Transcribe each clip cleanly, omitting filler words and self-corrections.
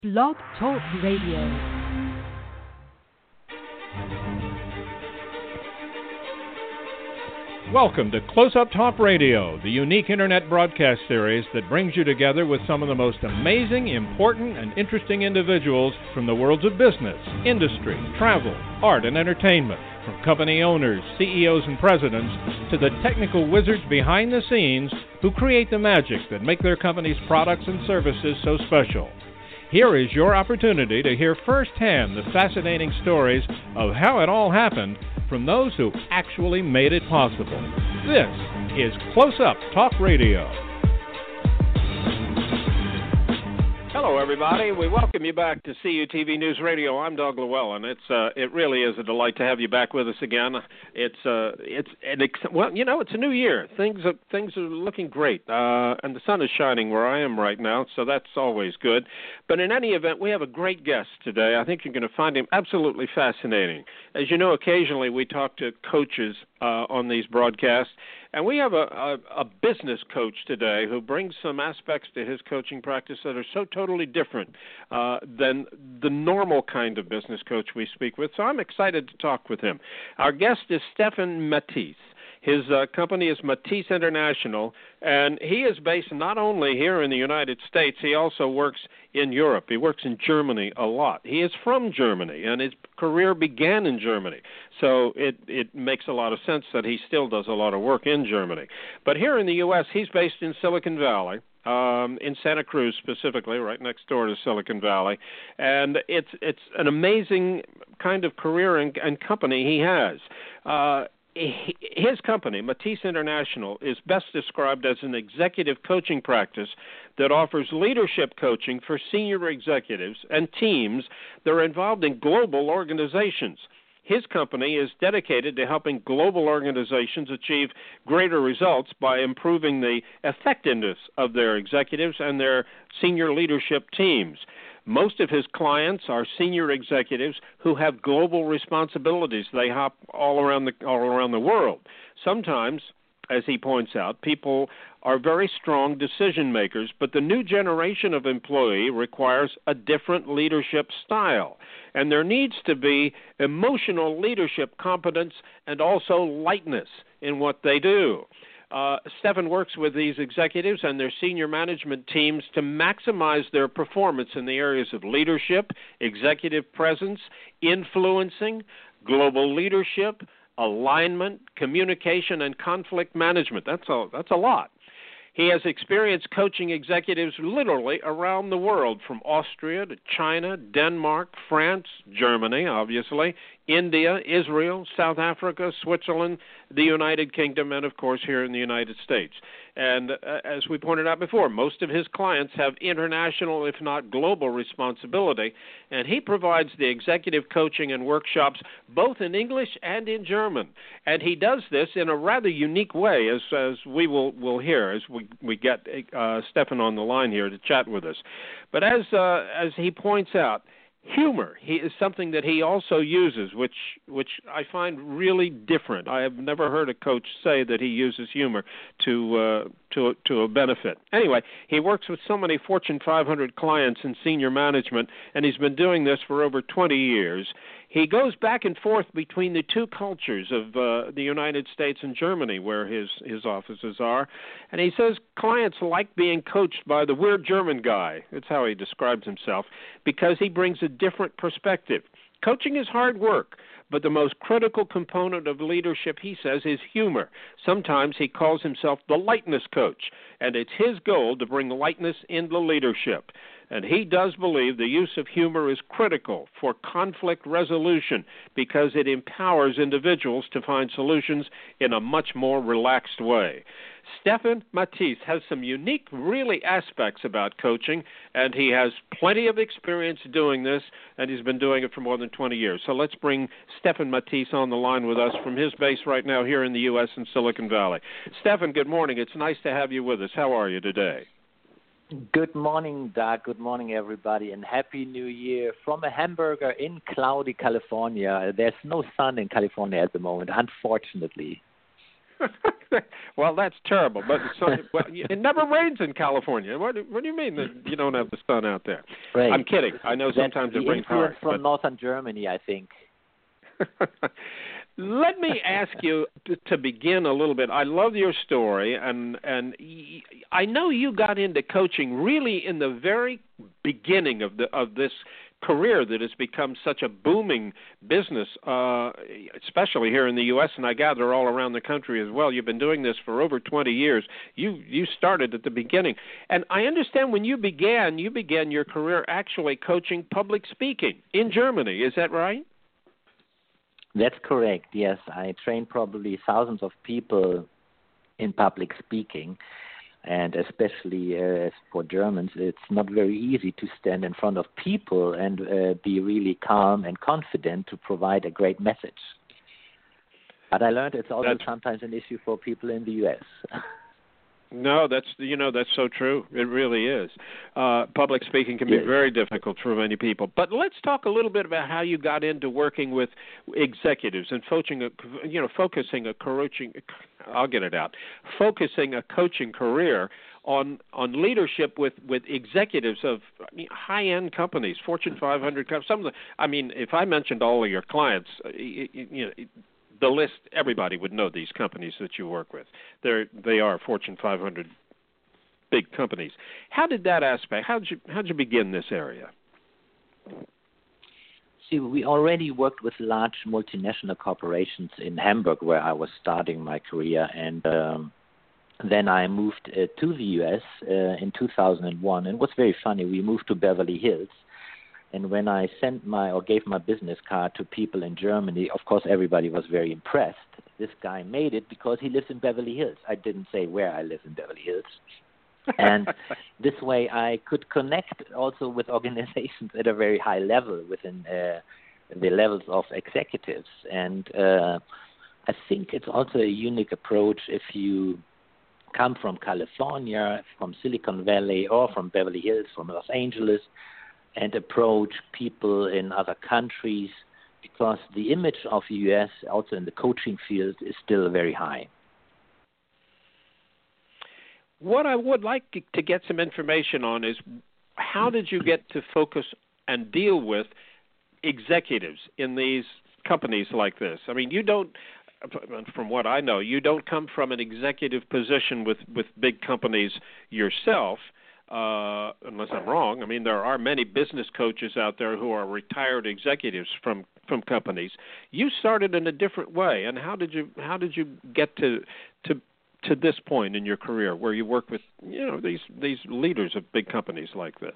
Blog Talk Radio. Welcome to Close Up Talk Radio, the unique internet broadcast series that brings you together with some of the most amazing, important, and interesting individuals from the worlds of business, industry, travel, art, and entertainment, from company owners, CEOs, and presidents to the technical wizards behind the scenes who create the magic that make their company's products and services so special. Here is your opportunity to hear firsthand the fascinating stories of how it all happened from those who actually made it possible. This is Close Up Talk Radio. Hello, everybody. We welcome you back to CUTV News Radio. I'm Doug Llewellyn. It really is a delight to have you back with us again. It's a new year. Things are looking great, and the sun is shining where I am right now, so that's always good. But in any event, we have a great guest today. I think you're going to find him absolutely fascinating. As you know, occasionally we talk to coaches on these broadcasts. And we have a business coach today who brings some aspects to his coaching practice that are so totally different than the normal kind of business coach we speak with. So I'm excited to talk with him. Our guest is Stefan Matisse. His company is Matisse International, and he is based not only here in the United States, he also works in Europe. He works in Germany a lot. He is from Germany, and his career began in Germany. So it makes a lot of sense that he still does a lot of work in Germany. But here in the U.S., he's based in Silicon Valley. In Santa Cruz specifically, right next door to Silicon Valley. And it's an amazing kind of career and company he has. His company, Matisse International, is best described as an executive coaching practice that offers leadership coaching for senior executives and teams that are involved in global organizations. His company is dedicated to helping global organizations achieve greater results by improving the effectiveness of their executives and their senior leadership teams. Most of his clients are senior executives who have global responsibilities. They hop all around the world. Sometimes, as he points out, people are very strong decision makers, but the new generation of employee requires a different leadership style. And there needs to be emotional leadership competence and also lightness in what they do. Stefan works with these executives and their senior management teams to maximize their performance in the areas of leadership, executive presence, influencing, global leadership, alignment, communication, and conflict management. That's a lot. He has experience coaching executives literally around the world, from Austria to China, Denmark, France, Germany, obviously, India, Israel, South Africa, Switzerland, the United Kingdom, and, of course, here in the United States. And as we pointed out before, most of his clients have international, if not global, responsibility, and he provides the executive coaching and workshops both in English and in German. And he does this in a rather unique way, as we will hear as we get Stefan on the line here to chat with us. But as he points out, humor is something that he also uses, which I find really different. I have never heard a coach say that he uses humor to a benefit. Anyway, he works with so many Fortune 500 clients in senior management, and he's been doing this for over 20 years. He goes back and forth between the two cultures of the United States and Germany, where his offices are. And he says clients like being coached by the weird German guy. That's how he describes himself, because he brings a different perspective. Coaching is hard work, but the most critical component of leadership, he says, is humor. Sometimes he calls himself the lightness coach, and it's his goal to bring lightness into leadership. And he does believe the use of humor is critical for conflict resolution because it empowers individuals to find solutions in a much more relaxed way. Stefan Matisse has some unique, really, aspects about coaching, and he has plenty of experience doing this, and he's been doing it for more than 20 years. So let's bring Stefan Matisse on the line with us from his base right now here in the U.S. in Silicon Valley. Stefan, good morning. It's nice to have you with us. How are you today? Good morning, Doug. Good morning, everybody, and Happy New Year from a hamburger in cloudy California. There's no sun in California at the moment, unfortunately. Well, that's terrible. But it never rains in California. What do you mean that you don't have the sun out there? Right. I'm kidding. I know sometimes it rains hard. From northern Germany, I think. Let me ask you to begin a little bit. I love your story, and I know you got into coaching really in the very beginning of this career that has become such a booming business, especially here in the U.S. and I gather all around the country as well. You've been doing this for over 20 years. You started at the beginning, and I understand when you began your career actually coaching public speaking in Germany. Is that right? That's correct, yes. I trained probably thousands of people in public speaking, and especially for Germans, it's not very easy to stand in front of people and be really calm and confident to provide a great message. But I learned it's also sometimes an issue for people in the U.S. No, that's so true. It really is. Public speaking can be very difficult for many people. But let's talk a little bit about how you got into working with executives and focusing a coaching career on leadership with executives of high-end companies, Fortune 500 companies. If I mentioned all of your clients, the list, everybody would know these companies that you work with. They are Fortune 500 big companies. How did that aspect? How'd you begin this area? See, we already worked with large multinational corporations in Hamburg, where I was starting my career, and then I moved to the U.S. In 2001. And it was very funny. We moved to Beverly Hills. And when I gave my business card to people in Germany, of course, everybody was very impressed. This guy made it because he lives in Beverly Hills. I didn't say where I live in Beverly Hills. And this way I could connect also with organizations at a very high level within the levels of executives. And I think it's also a unique approach if you come from California, from Silicon Valley, or from Beverly Hills, from Los Angeles, and approach people in other countries, because the image of the U.S. also in the coaching field is still very high. What I would like to get some information on is how did you get to focus and deal with executives in these companies like this? I mean, you don't, from what I know, you don't come from an executive position with big companies yourself. Unless I'm wrong. I mean, there are many business coaches out there who are retired executives from companies. You started in a different way, and how did you get to this point in your career where you work with these leaders of big companies like this?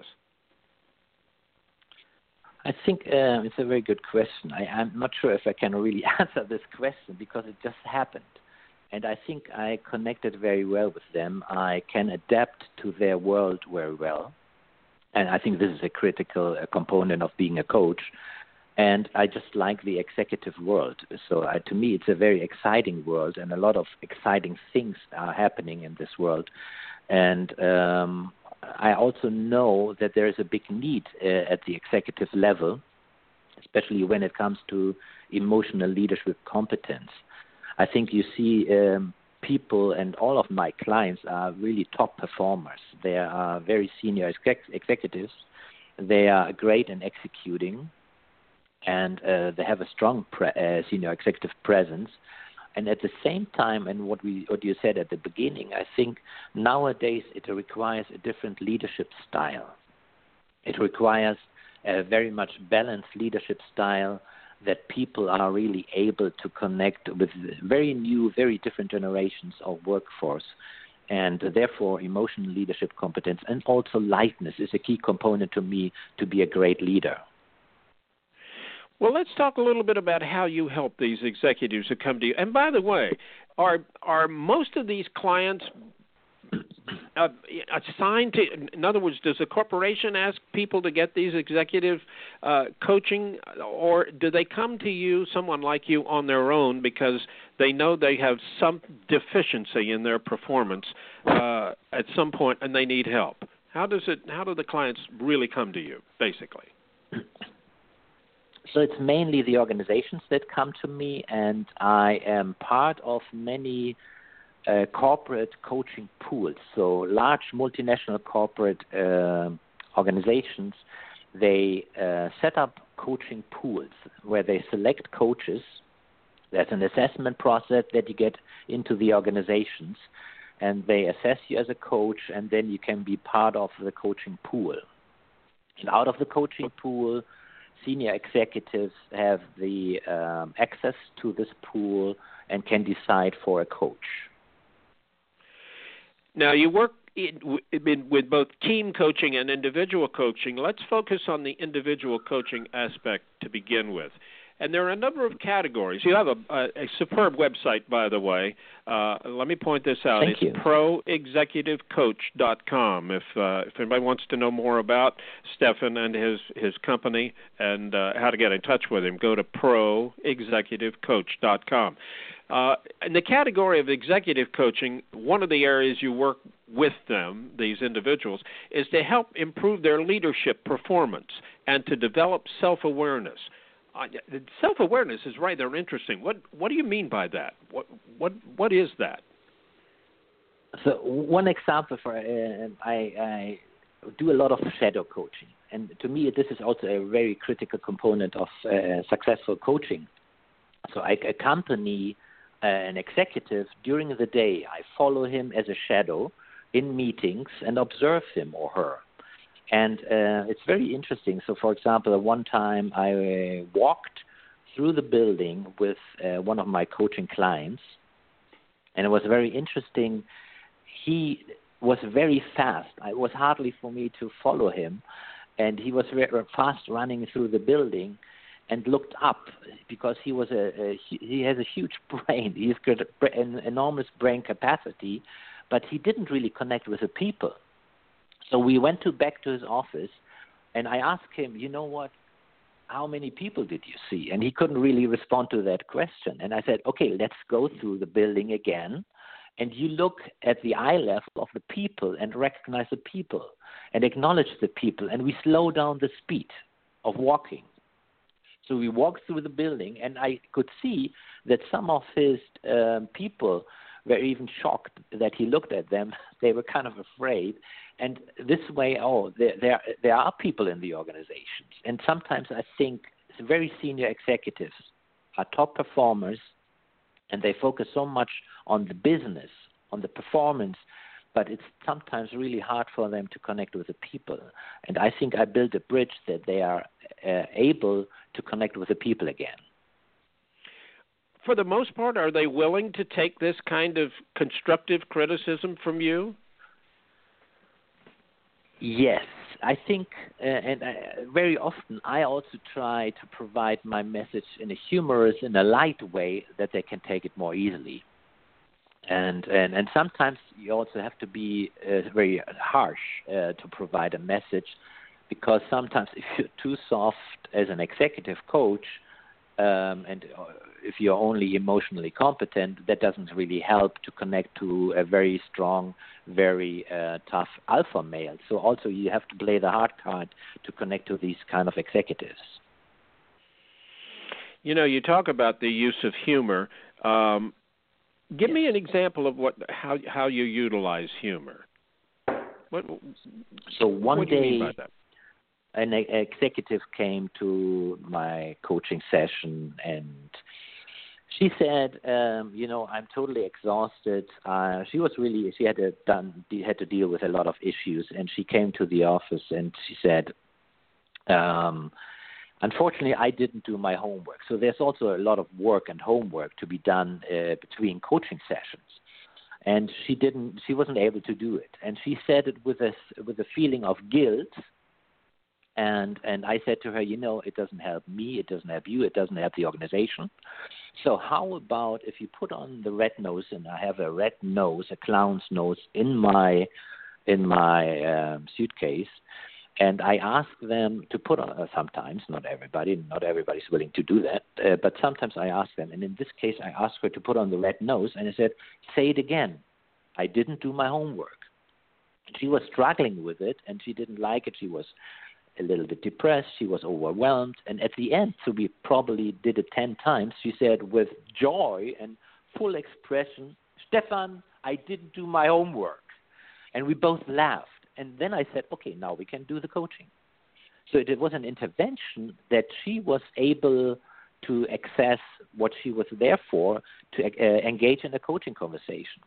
I think it's a very good question. I'm not sure if I can really answer this question because it just happened. And I think I connected very well with them. I can adapt to their world very well. And I think this is a critical component of being a coach. And I just like the executive world. So to me, it's a very exciting world, and a lot of exciting things are happening in this world. And I also know that there is a big need at the executive level, especially when it comes to emotional leadership competence. I think you see people, and all of my clients are really top performers. They are very senior executives. They are great in executing, and they have a strong senior executive presence. And at the same time, and what you said at the beginning, I think nowadays it requires a different leadership style. It requires a very much balanced leadership style, that people are really able to connect with very new, very different generations of workforce. And therefore, emotional leadership competence and also lightness is a key component to me to be a great leader. Well, let's talk a little bit about how you help these executives who come to you. And by the way, are most of these clients assigned to, in other words, does a corporation ask people to get these executive coaching, or do they come to you, someone like you, on their own because they know they have some deficiency in their performance at some point and they need help? How do the clients really come to you, basically? So it's mainly the organizations that come to me, and I am part of many corporate coaching pools. So large multinational corporate organizations, they set up coaching pools where they select coaches. There's an assessment process that you get into the organizations, and they assess you as a coach, and then you can be part of the coaching pool. And out of the coaching pool, senior executives have the access to this pool and can decide for a coach. Now, you work with both team coaching and individual coaching. Let's focus on the individual coaching aspect to begin with. And there are a number of categories. You have a superb website, by the way. Let me point this out. Thank you. It's proexecutivecoach.com. If anybody wants to know more about Stefan and his company and how to get in touch with him, go to proexecutivecoach.com. In the category of executive coaching, one of the areas you work with them, these individuals, is to help improve their leadership performance and to develop self-awareness. Self-awareness is rather interesting. What do you mean by that? What is that? So one example for I do a lot of shadow coaching, and to me this is also a very critical component of successful coaching. So I accompany an executive during the day. I follow him as a shadow in meetings and observe him or her. And it's very interesting. So, for example, one time I walked through the building with one of my coaching clients, and it was very interesting. He was very fast. It was hardly for me to follow him, and he was very fast running through the building and looked up because he was he has a huge brain. He's got an enormous brain capacity, but he didn't really connect with the people. So we went back to his office, and I asked him, you know what, how many people did you see? And he couldn't really respond to that question. And I said, okay, let's go through the building again, and you look at the eye level of the people and recognize the people and acknowledge the people, and we slow down the speed of walking. So we walked through the building, and I could see that some of his people were even shocked that he looked at them. They were kind of afraid. And this way, there are people in the organizations. And sometimes I think very senior executives are top performers, and they focus so much on the business, on the performance, but it's sometimes really hard for them to connect with the people. And I think I built a bridge that they are able to connect with the people again. For the most part, are they willing to take this kind of constructive criticism from you? Yes, I think, very often I also try to provide my message in a humorous, in a light way that they can take it more easily. And sometimes you also have to be very harsh to provide a message, because sometimes if you're too soft as an executive coach, and if you're only emotionally competent, that doesn't really help to connect to a very strong, very tough alpha male. So also you have to play the hard card to connect to these kind of executives. You know, you talk about the use of humor. Give me an example of how you utilize humor. So one day, do you mean by that? An executive came to my coaching session, and she said, I'm totally exhausted. She had to deal with a lot of issues, and she came to the office and she said, unfortunately, I didn't do my homework. So there's also a lot of work and homework to be done between coaching sessions. And she wasn't able to do it. And she said it with a feeling of guilt. And I said to her, it doesn't help me, it doesn't help you, it doesn't help the organization. So how about if you put on the red nose, and I have a red nose, a clown's nose in my suitcase, and I ask them to put on, sometimes, not everybody's willing to do that, but sometimes I ask them, and in this case I asked her to put on the red nose, and I said, say it again, I didn't do my homework. She was struggling with it, and she didn't like it. She was a little bit depressed. She was overwhelmed. And at the end, so we probably did it 10 times, she said with joy and full expression, "Stefan, I didn't do my homework." And we both laughed. And then I said, okay, now we can do the coaching. So it was an intervention that she was able to access what she was there for, to engage in a coaching conversation.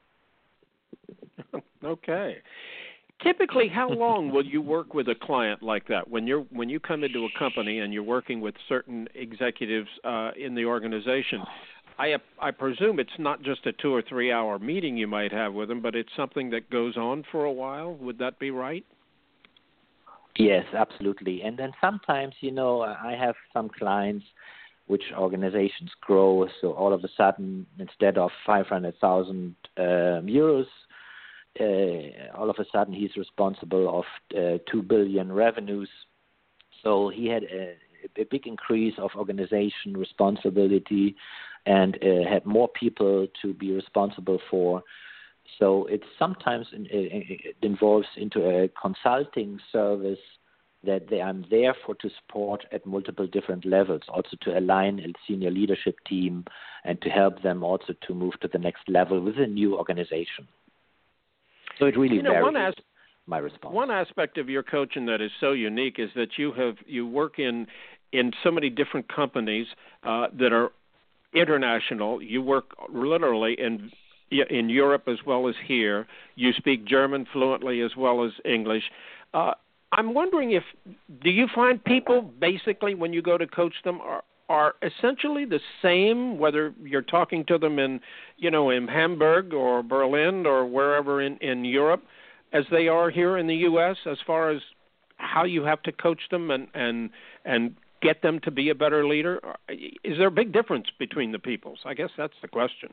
Okay. Typically, how long will you work with a client like that? When you come into a company and you're working with certain executives in the organization, I presume it's not just a 2 or 3 hour meeting you might have with them, but it's something that goes on for a while. Would that be right? Yes, absolutely. And then sometimes, I have some clients which organizations grow, so all of a sudden, instead of 500,000 euros, all of a sudden he's responsible of 2 billion revenues. So he had a big increase of organization responsibility and had more people to be responsible for. So it sometimes it involves into a consulting service that I'm there to support at multiple different levels, also to align a senior leadership team and to help them also to move to the next level with a new organization. So it really varies. My response. One aspect of your coaching that is so unique is that you work in so many different companies that are international. You work literally in Europe as well as here. You speak German fluently as well as English. I'm wondering do you find people basically when you go to coach them are essentially the same, whether you're talking to them in Hamburg or Berlin or wherever in Europe, as they are here in the U.S. as far as how you have to coach them and get them to be a better leader? Is there a big difference between the peoples? I guess that's the question.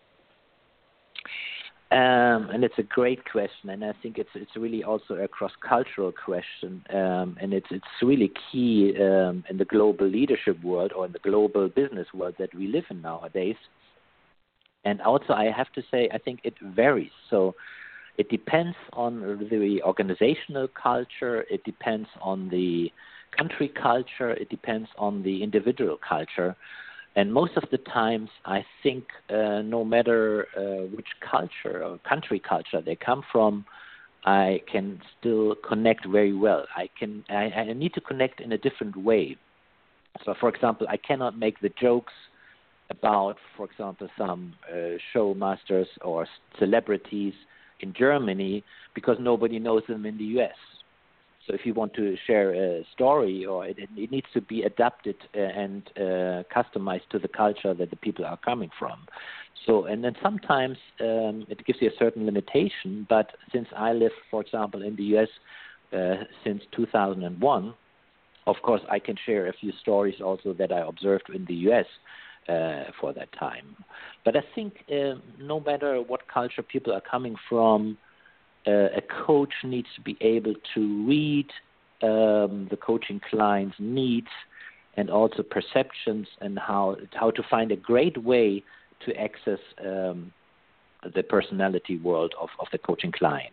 And it's a great question, and I think it's really also a cross-cultural question, and it's really key in the global leadership world or in the global business world that we live in nowadays. And also, I have to say, I think it varies. So it depends on the organizational culture, it depends on the country culture, it depends on the individual culture. And most of the times, I think no matter which culture or country culture they come from, I can still connect very well. I need to connect in a different way. So, for example, I cannot make the jokes about, for example, some show masters or celebrities in Germany because nobody knows them in the U.S. So if you want to share a story, or it needs to be adapted and customized to the culture that the people are coming from. So, and then sometimes it gives you a certain limitation, but since I live, for example, in the U.S. Since 2001, of course, I can share a few stories also that I observed in the U.S. For that time. But I think no matter what culture people are coming from, a coach needs to be able to read the coaching client's needs and also perceptions and how to find a great way to access the personality world of the coaching client.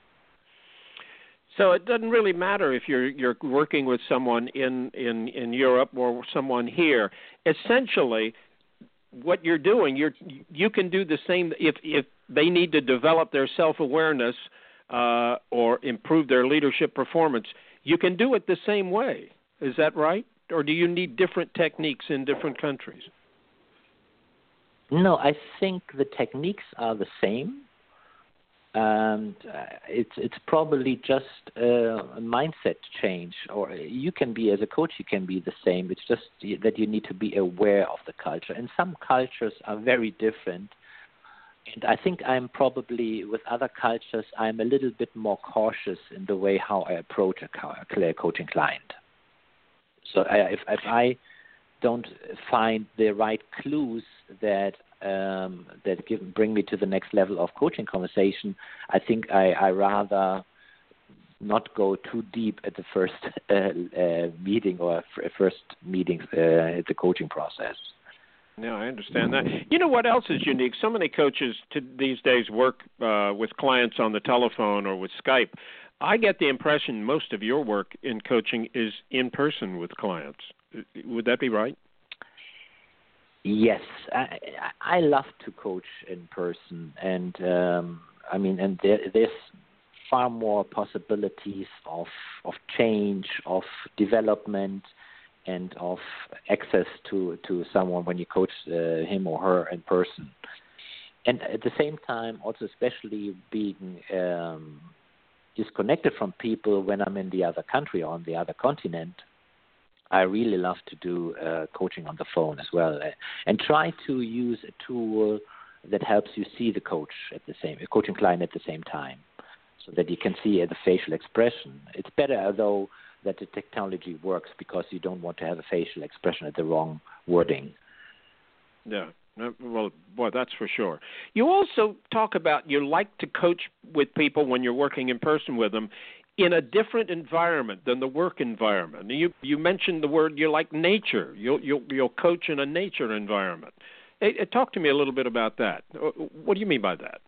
So it doesn't really matter if you're working with someone in Europe or someone here. Essentially, what you're doing, you can do the same if they need to develop their self-awareness or improve their leadership performance. You can do it the same way. Is that right? Or do you need different techniques in different countries? No, I think the techniques are the same. And it's probably just a mindset change, or you can be, as a coach, you can be the same. It's just that you need to be aware of the culture. And some cultures are very different. And I think I'm probably, with other cultures, I'm a little bit more cautious in the way how I approach a coaching client. So if I don't find the right clues that bring me to the next level of coaching conversation, I think I rather not go too deep at the first meeting or first meetings at the coaching process. Yeah, I understand that. You know what else is unique? So many coaches these days work with clients on the telephone or with Skype. I get the impression most of your work in coaching is in person with clients. Would that be right? Yes, I love to coach in person, and there's far more possibilities of change, of development, and of access to someone when you coach him or her in person. And at the same time, also especially being disconnected from people when I'm in the other country or on the other continent, I really love to do coaching on the phone as well, and try to use a tool that helps you see the coaching client at the same time, so that you can see the facial expression. It's better, though, that the technology works, because you don't want to have a facial expression at the wrong wording. Yeah. Well, boy, that's for sure. You also talk about you like to coach with people when you're working in person with them in a different environment than the work environment. You mentioned the word, you like nature. You'll coach in a nature environment. Talk to me a little bit about that. What do you mean by that?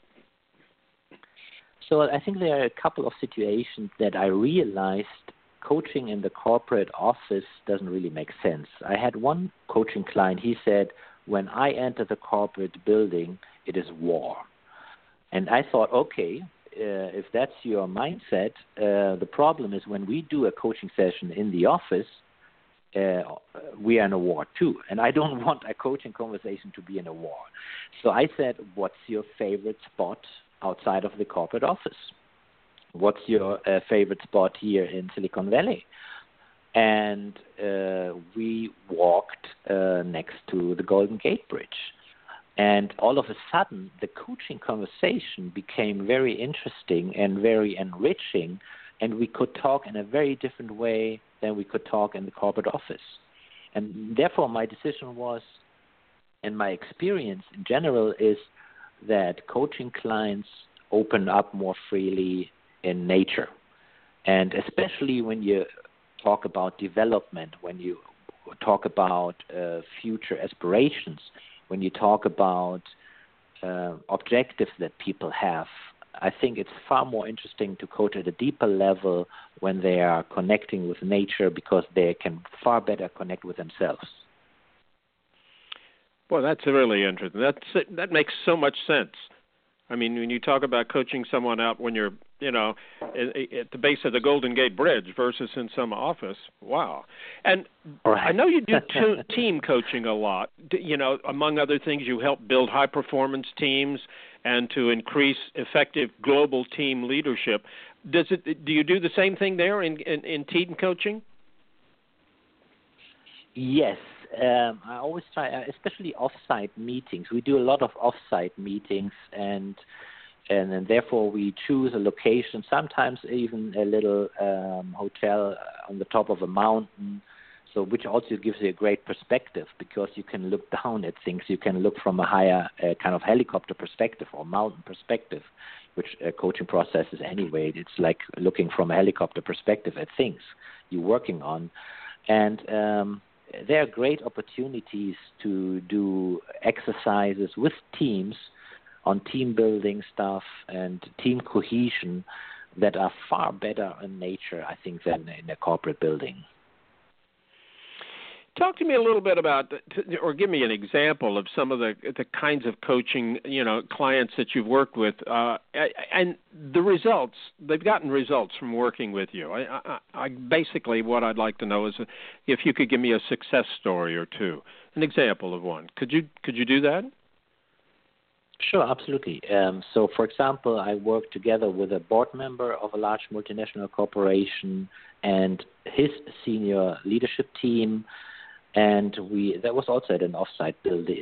So I think there are a couple of situations that I realized coaching in the corporate office doesn't really make sense. I had one coaching client, he said, when I enter the corporate building, it is war. And I thought, okay, if that's your mindset, the problem is when we do a coaching session in the office, we are in a war too. And I don't want a coaching conversation to be in a war. So I said, what's your favorite spot outside of the corporate office? What's your favorite spot here in Silicon Valley? And we walked next to the Golden Gate Bridge. And all of a sudden, the coaching conversation became very interesting and very enriching, and we could talk in a very different way than we could talk in the corporate office. And therefore, my decision was, and my experience in general is, that coaching clients open up more freely in nature. And especially when you talk about development, when you talk about future aspirations, when you talk about objectives that people have, I think it's far more interesting to coach at a deeper level when they are connecting with nature, because they can far better connect with themselves. Well, that's really interesting. That makes so much sense. I mean, when you talk about coaching someone out when you're, at the base of the Golden Gate Bridge versus in some office, wow. And right. I know you do team coaching a lot. Among other things, you help build high-performance teams and to increase effective global team leadership. Do you do the same thing there in team coaching? Yes. I always try, especially off-site meetings. We do a lot of off-site meetings, and therefore we choose a location, sometimes even a little hotel on the top of a mountain, so which also gives you a great perspective, because you can look down at things. You can look from a higher kind of helicopter perspective or mountain perspective, which coaching process is anyway. It's like looking from a helicopter perspective at things you're working on. And there are great opportunities to do exercises with teams on team building stuff and team cohesion that are far better in nature, I think, than in a corporate building. Talk to me a little bit about, or give me an example of some of the kinds of coaching, clients that you've worked with, and the results. They've gotten results from working with you. I basically, what I'd like to know is if you could give me a success story or two, an example of one. Could you do that? Sure, absolutely. So, for example, I worked together with a board member of a large multinational corporation and his senior leadership team. And that was also at an offsite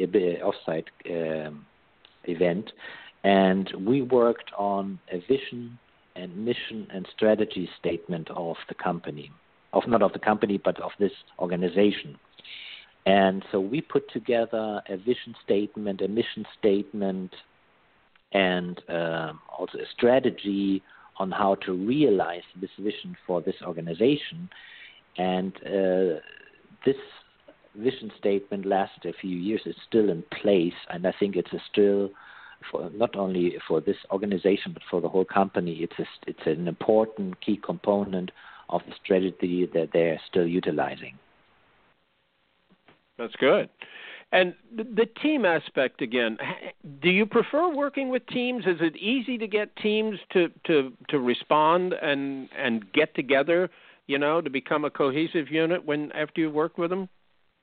event, and we worked on a vision and mission and strategy statement of the company, not of the company, but of this organization. And so we put together a vision statement, a mission statement, and also a strategy on how to realize this vision for this organization. And this vision statement lasted a few years. It's still in place, and I think it's still for not only for this organization but for the whole company, it's an important key component of the strategy that they're still utilizing. That's good. And the team aspect again, do you prefer working with teams? Is it easy to get teams to respond and get together, to become a cohesive unit after you work with them?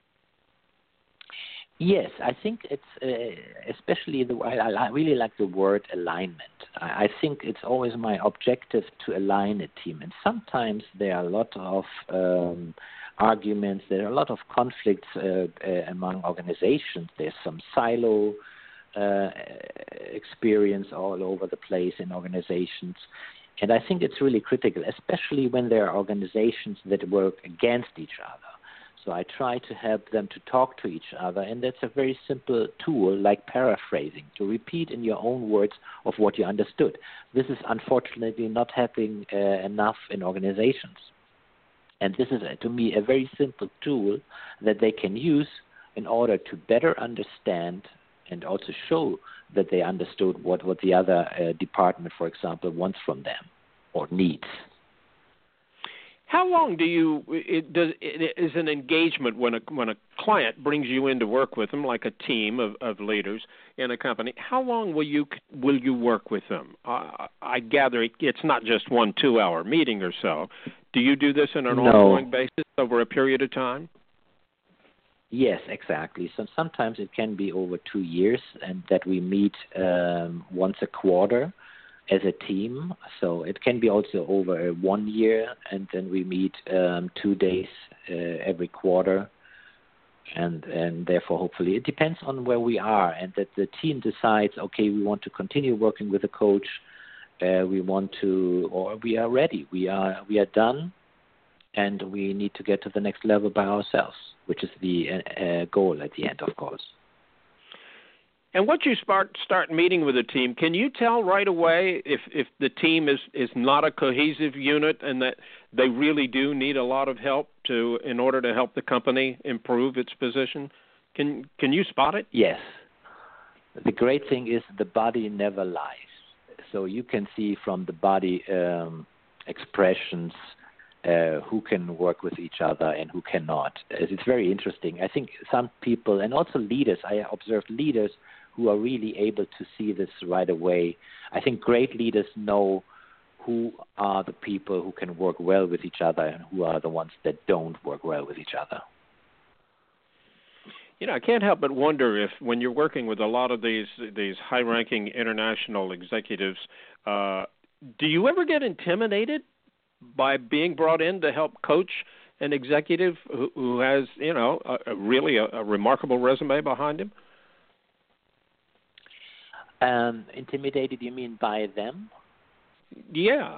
Yes, I think it's especially I really like the word alignment. I think it's always my objective to align a team, and sometimes there are a lot of arguments. There are a lot of conflicts among organizations. There's some silo experience all over the place in organizations, and I think it's really critical, especially when there are organizations that work against each other. So I try to help them to talk to each other, and that's a very simple tool like paraphrasing, to repeat in your own words of what you understood. This is unfortunately not happening enough in organizations. And this is, to me, a very simple tool that they can use in order to better understand and also show that they understood what the other department, for example, wants from them or needs. How long is an engagement when a client brings you in to work with them, like a team of leaders in a company? How long will you work with them? I gather it's not just 1-2 hour meeting or so. Do you do this on an ongoing basis over a period of time? Yes, exactly. So sometimes it can be over 2 years, and that we meet once a quarter as a team. So it can be also over 1 year, and then we meet 2 days every quarter. And therefore, hopefully, it depends on where we are, and that the team decides, okay, we want to continue working with the coach, we want to, or we are ready, we are done, and we need to get to the next level by ourselves, which is the goal at the end, of course. And once you start meeting with a team, can you tell right away if the team is not a cohesive unit and that they really do need a lot of help in order to help the company improve its position? Can you spot it? Yes. The great thing is the body never lies. So you can see from the body expressions who can work with each other and who cannot. It's very interesting. I think some people, and also leaders, I observed leaders who are really able to see this right away. I think great leaders know who are the people who can work well with each other and who are the ones that don't work well with each other. I can't help but wonder if when you're working with a lot of these high-ranking international executives, do you ever get intimidated by being brought in to help coach an executive who has, really a remarkable resume behind him? Intimidated, you mean by them? Yeah.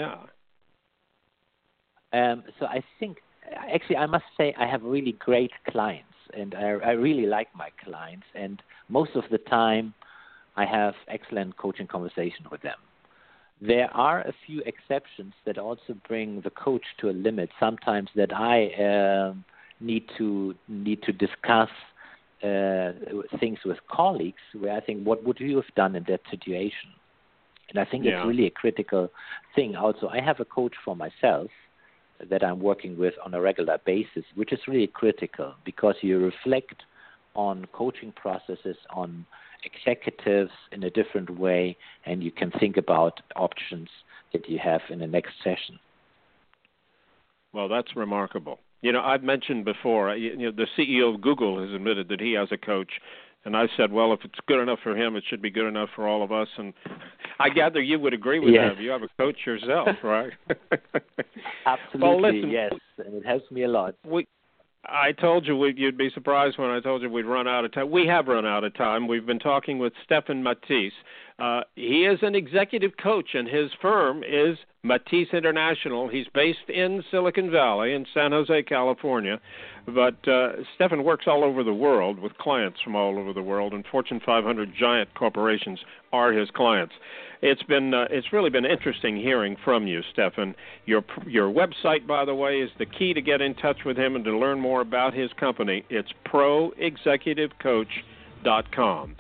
So I think, actually, I must say I have really great clients, and I really like my clients, and most of the time I have excellent coaching conversation with them. There are a few exceptions that also bring the coach to a limit. Sometimes that I need to discuss things with colleagues where I think, what would you have done in that situation? And I think it's really a critical thing. Also, I have a coach for myself that I'm working with on a regular basis, which is really critical because you reflect on coaching processes, on executives in a different way, and you can think about options that you have in the next session. Well, that's remarkable. I've mentioned before, the CEO of Google has admitted that he has a coach, and I said, well, if it's good enough for him, it should be good enough for all of us. And I gather you would agree with that. You have a coach yourself, right? Absolutely, well, listen, yes, and it helps me a lot. I told you you'd be surprised when I told you we'd run out of time. We have run out of time. We've been talking with Stefan Matisse. He is an executive coach, and his firm is Matisse International. He's based in Silicon Valley in San Jose, California. But Stefan works all over the world with clients from all over the world, and Fortune 500 giant corporations are his clients. It's really been interesting hearing from you, Stefan. Your website, by the way, is the key to get in touch with him and to learn more about his company. It's proexecutivecoach.com.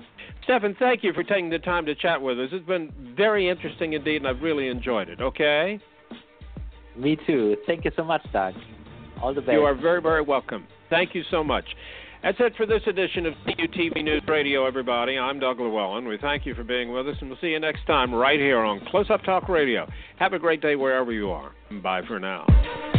Stephan, thank you for taking the time to chat with us. It's been very interesting indeed, and I've really enjoyed it, okay? Me too. Thank you so much, Doug. All the best. You are very, very welcome. Thank you so much. That's it for this edition of CUTV News Radio, everybody. I'm Doug Llewellyn. We thank you for being with us, and we'll see you next time right here on Close Up Talk Radio. Have a great day wherever you are. Bye for now.